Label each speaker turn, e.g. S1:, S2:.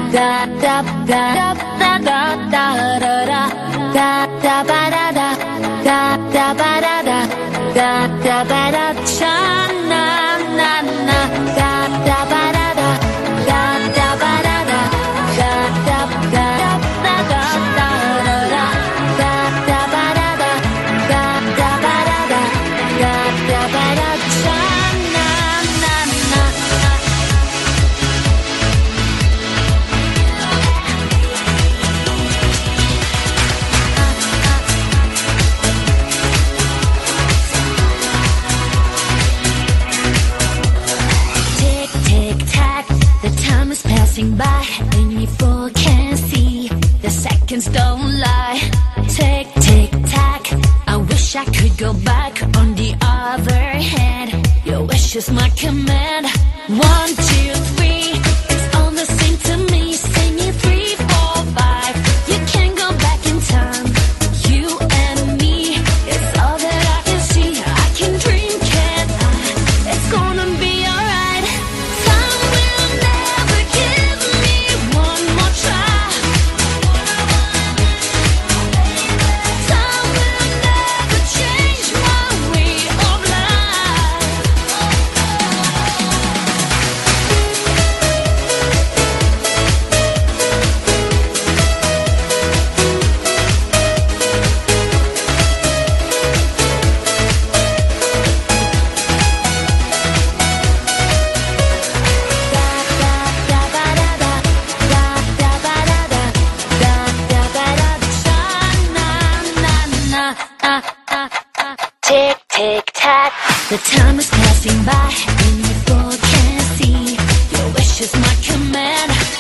S1: da da da da da da da da da da ba da da da da ba da da da da ba da cha na na na da da ba da da da da ba da da da da da da da da da da da ba da da da da ba da da da da ba da cha na na na. The time is passing by and you fool can't see. The seconds don't lie. Tick, tick, tack. I wish I could go back. On the other hand, your wish is my command. 1, 2, 3, it's all the same to me. Sing it 3, 4, 5. You can't go back in time. You and me, it's all that I can see. I can dream, can't I? It's gonna be alright. Time will never give me one more try. Time will never change my way of life. Tick, tick, tack. The time is passing by and you both can't see. Your wish is my command.